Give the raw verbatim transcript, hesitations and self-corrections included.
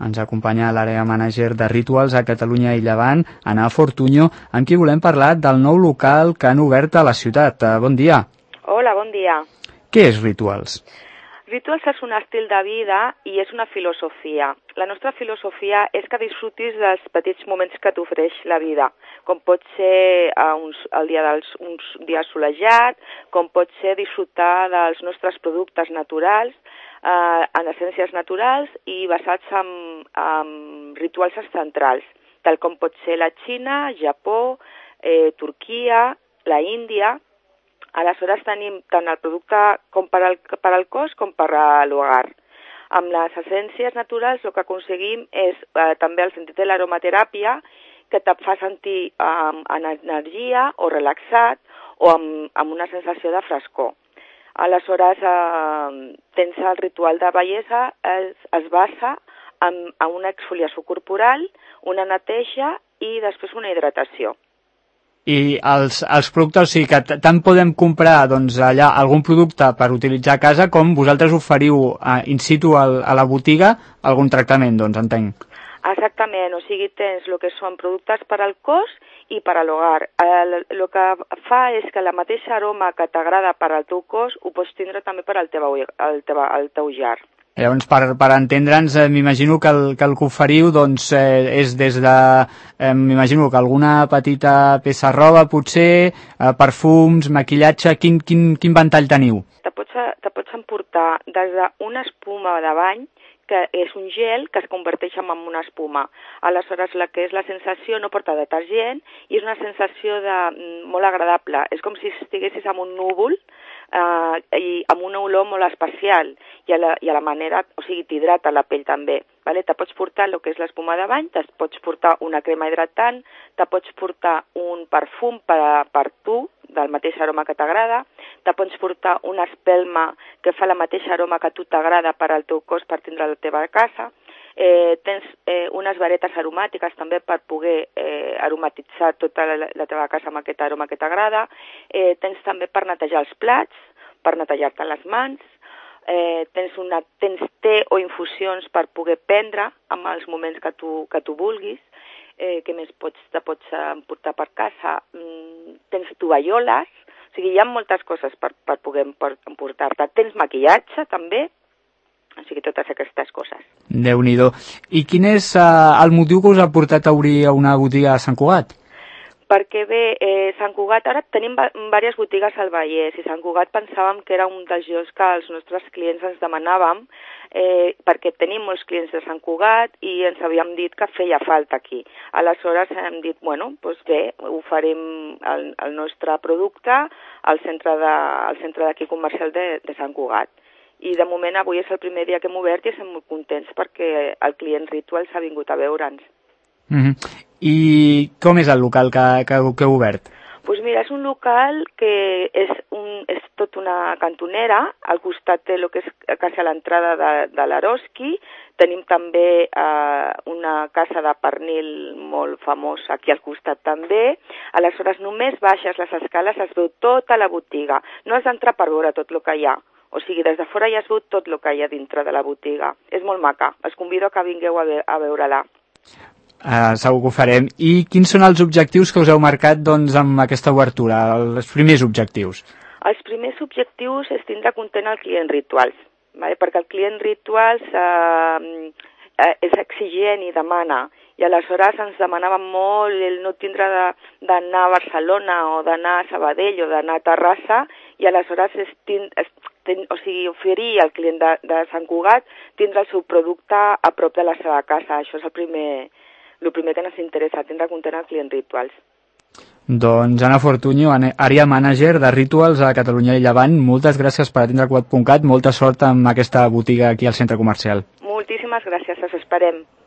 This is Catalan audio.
Ens acompanya l'àrea manager de Rituals a Catalunya i Llevant, Ana Fortuño, amb qui volem parlar del nou local que han obert a la ciutat. Bon dia. Hola, bon dia. Què és Rituals? Rituals és un estil de vida i és una filosofia. La nostra filosofia és que disfrutis dels petits moments que t'ofereix la vida, com pot ser uh, uns, el dia dels, uns dies solejat, com pot ser disfrutar dels nostres productes naturals, uh, en essències naturals i basats en, en rituals ancestrals, tal com pot ser la Xina, Japó, eh, Turquia, la Índia. Aleshores tenim tant el producte com per al, per al cos com per a l'hogar. Amb les essències naturals el que aconseguim és eh, també el sentit de l'aromateràpia, que te fa sentir eh, en energia o relaxat o amb, amb una sensació de frescor. Aleshores eh, tens el ritual de bellesa, es, es basa en, en una exfoliació corporal, una neteja i després una hidratació. I els, els productes, o sigui que tant podem comprar doncs, allà algun producte per utilitzar a casa com vosaltres oferiu uh, in situ al, a la botiga algun tractament, doncs, entenc. Exactament, o sigui, tens el que són productes per al cos i per a l'hogar. El, el que fa és que la mateixa aroma que t'agrada per al teu cos ho pots tindre també per al teu, al teu, al teu llar. Llavors, per, per entendre'ns, eh, m'imagino que el, que el que oferiu doncs, eh, és des de, eh, m'imagino que alguna petita peça de roba, potser, eh, perfums, maquillatge, quin, quin, quin ventall teniu? Te pots, te pots emportar des d'una espuma de bany, que és un gel que es converteix en una espuma. Aleshores, la que és la sensació no porta detergent i és una sensació de, molt agradable. És com si estiguessis en un núvol eh, i amb una olor molt especial i a la, i a la manera, o sigui, t'hidrata la pell també. Vale? Te pots portar el que és l'espuma de bany, te pots portar una crema hidratant, te pots portar un perfum per, a, per tu, del mateix aroma que t'agrada, te pots portar una espelma que fa la mateixa aroma que a tu t'agrada per al teu cos per tindre a la teva casa, eh, tens eh, unes varetes aromàtiques també per poder eh, aromatitzar tota la, la teva casa amb aquest aroma que t'agrada, eh, tens també per netejar els plats, per netejar-te les mans, eh, tens, una, tens té o infusions per poder prendre en els moments que tu, que tu vulguis, eh, que més pots, te pots emportar per casa, mm, tens tovalloles, o sigui, hi ha moltes coses per, per poder emportar-te. Tens maquillatge també, o sigui, totes aquestes coses. Déu-n'hi-do. I quin és uh, el motiu que us ha portat a obrir una botiga a Sant Cugat? Perquè bé, eh, Sant Cugat, ara tenim diverses botigues al Vallès i Sant Cugat pensàvem que era un dels llocs que els nostres clients ens demanàvem, eh, perquè tenim molts clients de Sant Cugat i ens havíem dit que feia falta aquí. Aleshores hem dit, bueno, doncs bé, oferim el, el nostre producte al centre de, al centre d'aquí comercial de, de Sant Cugat. I de moment avui és el primer dia que hem obert i estem molt contents perquè el client Rituals ha vingut a veure'ns. Mm-hmm. I com és el local que, que, que heu obert? Doncs pues mira, és un local que és, un, és tot una cantonera, al costat té el que és quasi a l'entrada de, de l'Eroski, tenim també eh, una casa de pernil molt famosa aquí al costat també, aleshores només baixes les escales, es veu tota la botiga, no has d'entrar per veure tot el que hi ha, o sigui, des de fora ja es veu tot el que hi ha dintre de la botiga, és molt maca, us convido que vingueu a, ve a veure-la. Uh, segur que ho farem. I quins són els objectius que us heu marcat doncs, amb aquesta obertura, els primers objectius? Els primers objectius és tindre content el client Rituals, vale? Perquè el client Rituals eh, eh, és exigent i demana, i aleshores ens demanava molt el no tindre d'anar a Barcelona o d'anar a Sabadell o d'anar a Terrassa, i aleshores és, tind, és ten, o sigui, oferir al client de, de Sant Cugat tindre el seu producte a prop de la seva casa. Això és el primer... el primer que ens interessa, tindre content el client Rituals. Doncs Ana Fortuño, àrea manager de Rituals a Catalunya i Llevant, moltes gràcies per atendre Cugat punt cat, molta sort amb aquesta botiga aquí al centre comercial. Moltíssimes gràcies, us esperem.